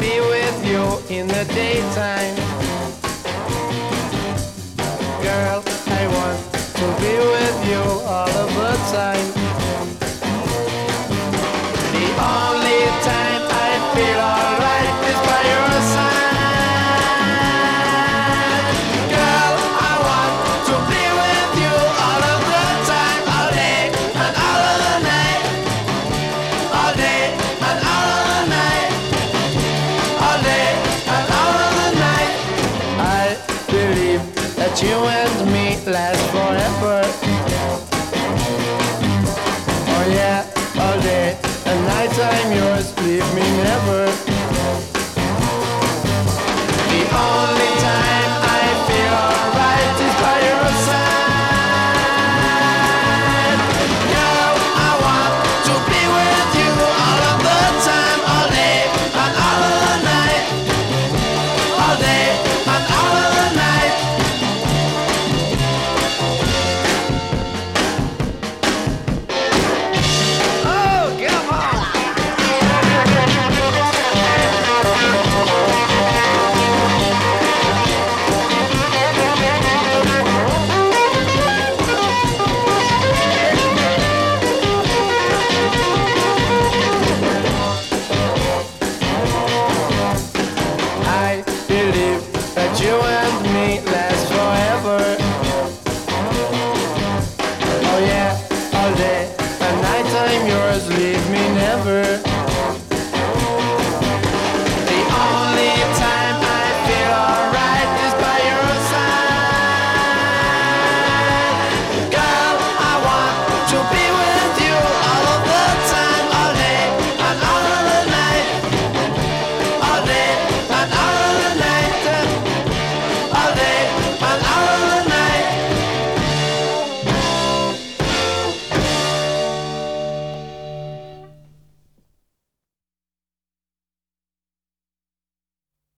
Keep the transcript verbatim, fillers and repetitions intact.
be with you in the daytime. Girl, I want to be with you all of the time. The only time I feel alright is by your side. Girl, I want to be with you all of the time, all day and all of the night. All day and all of the night. All day and all of the night. I believe that you and me last forever. Oh yeah, all day and night I'm yours, leave me never.